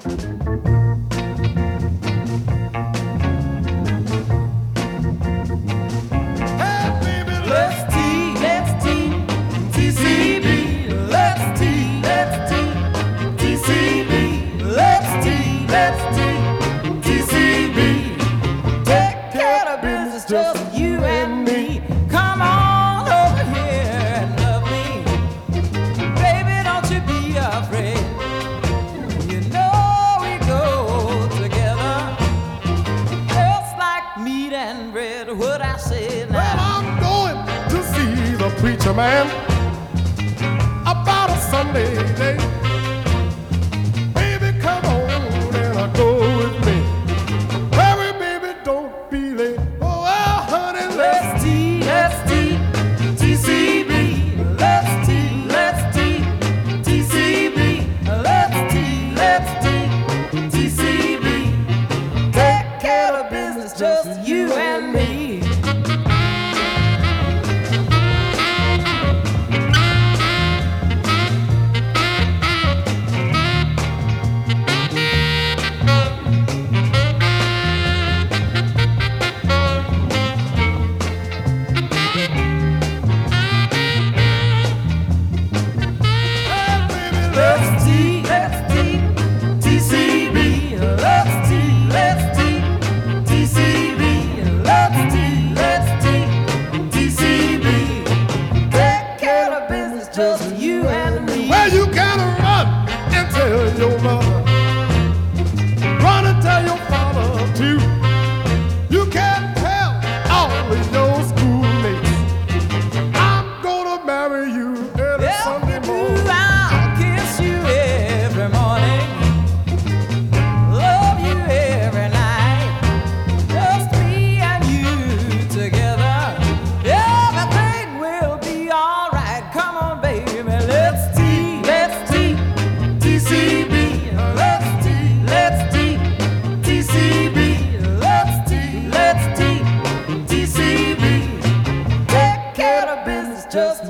Preacher man about a Sunday day. Baby, come on and go with me. Hurry, baby, don't be late. Oh, well, honey, let's tea, TCB. Let's tea, TCB. Let's tea, TCB. Take care of business, just you and me. Just